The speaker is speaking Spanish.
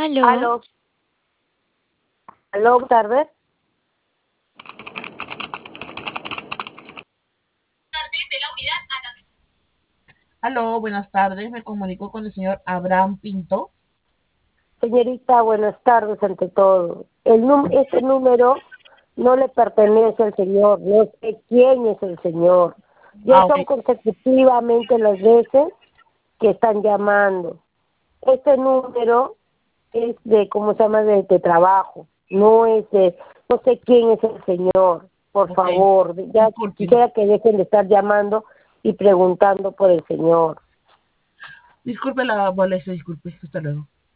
Aló, Aló, aló, buenas tardes. Aló, buenas tardes. Me comunico con el señor Abraham Pinto. Señorita, buenas tardes ante todo. Este número no le pertenece al señor, no sé quién es el señor. Ya Ah, ok. son consecutivamente las veces que están llamando. Este número es de, ¿cómo se llama?, de trabajo. No es de, no sé quién es el señor. Por Ok. favor, ya Disculpen. quisiera que dejen de estar llamando y preguntando por el señor. Disculpe la molestia, disculpe. Hasta luego.